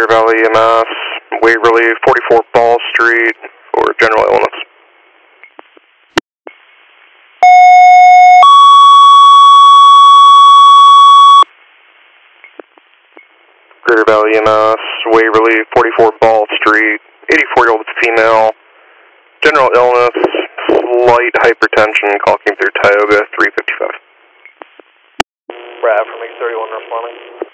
Valley EMS, Waverly, 44 Ball Street for general illness. Greater Valley EMS, Waverly, 44 Ball Street, 84-year-old female, general illness, slight hypertension, call came through Tioga, 355. Brad from 831 responding.